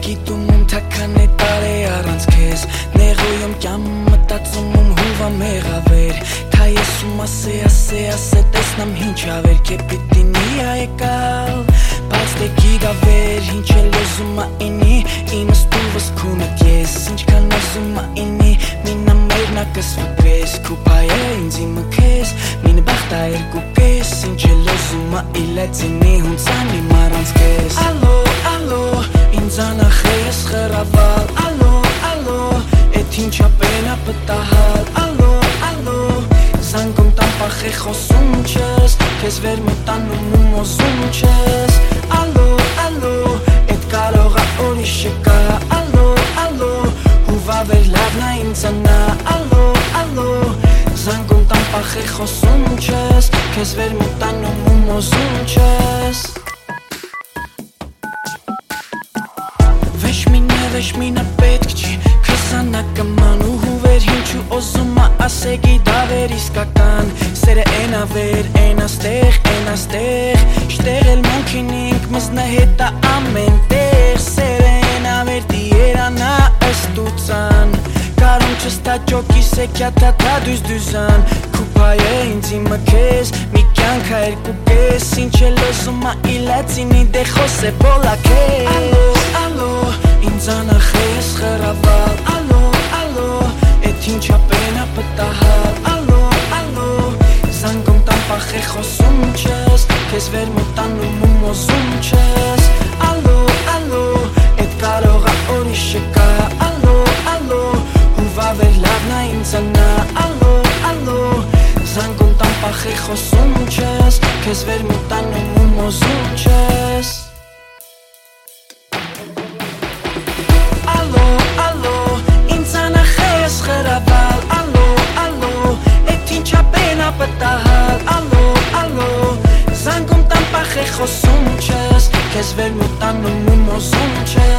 գիտում ում թաքան է տարե առանց քեզ Նեղոյում կյամ մտածում ում հուվա մեղավեր Թա ես ում ասե տեսնամ հինչ ավեր Կե պիտինի այեկալ Բայց դե գիդա վեր Հինչ էլ ոզում այնի Իմս տուվս քունըտ ես Ինչքան ոզում այնի Մինա մերնա կսվկես Կուպայը ինձ իմը քեզ Մինը բախտա երկու կես Ինչ էլ ոզում իլեցինի Հունցանի մարանց կես Ալո, ալո Ինձ անախ ես խրավալ Ալո, ալո Էդ ինչա պենա պտահալ Ալո, ալո Զանգում տամպախ է խոսում չես Կեզ վեր մտանում ու մոզում չես Ալո, ալո Էդ կարողա օրիշը կա Ալո, ալո Հուվավեր լավնա ինձանա Ալո, ալո Զանգում տամպախ է խոսում չես Կեզ վեր մտանում ու մոզում չես Վեշմինը պետք չի Քսանակման ու հուվեր հինչու օզումա ասեգի դավեր իսկական Սերը էնա վեր, էնաստեղ Շտեղ էլ մունքին ինք մզնը հետա ամեն տեղ Սերը էնա վեր դիերանա ըստուցան Կարում չստա ճոկիս է կյատատա դուզան Կուպայը ինձ իմը քեզ մի կյանքա երկու կես Ինչ էլ ոզումա իլացինի դե խոս է բոլա քեզ Ալո, ալո Ինձ անախ ես խրավալ Ալո, ալո Էդ ինչա պենա պտահալ Ալո, ալո Զանգում տամպախ է խոսում չես Կեզ վեր մտանում ու մոզում չես Ալո, ալո Էդ կարողա օրիշը կա Ալո, ալո Հուվավեր լավնա ինձանա Ալո, ալո Զանգում տամպախ է խոսում չես Կեզ վեր մտանում ու մոզում չես Ալո, ալո Ինձ անախ ես խրավալ Ալո, ալո Էդ ինչա պենա պտահալ Ալո, ալո Զանգում տամպախ է խոսում չես Կեզ վեր մտանում ու մոզում չես